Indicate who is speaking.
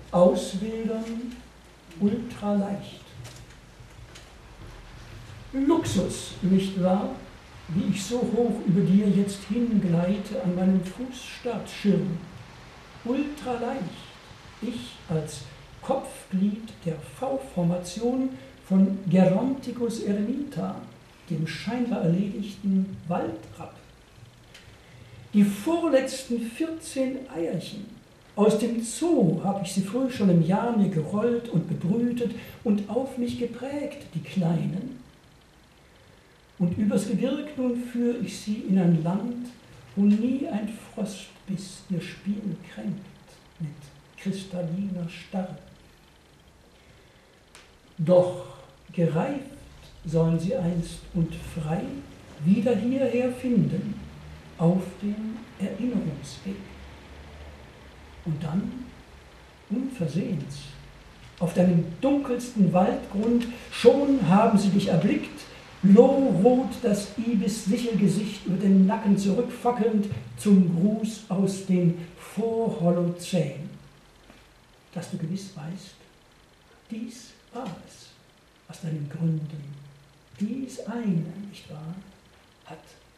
Speaker 1: auswildern, ultraleicht. Luxus, nicht wahr? Wie ich so hoch über dir jetzt hingleite an meinem Fußstartschirm. Ultraleicht. Ich als Kopfglied der V-Formation von Geronticus eremita, dem scheinbar erledigten Waldrapp. Die vorletzten 14 Eierchen aus dem Zoo habe ich sie früh schon im Jahr mir gerollt und bebrütet und auf mich geprägt, die Kleinen. Und übers Gebirg nun führ ich sie in ein Land, wo nie ein Frostbiss ihr Spiel kränkt mit kristalliner Starre. Doch gereift sollen sie einst und frei wieder hierher finden, auf dem Erinnerungsweg. Und dann, unversehens, auf deinem dunkelsten Waldgrund, schon haben sie dich erblickt, lohrot das Ibis-Sichelgesicht über den Nacken zurückfackelnd zum Gruß aus dem Vorholozän, dass du gewiss weißt, dies war es aus deinen Gründen, dies eine, nicht wahr, hat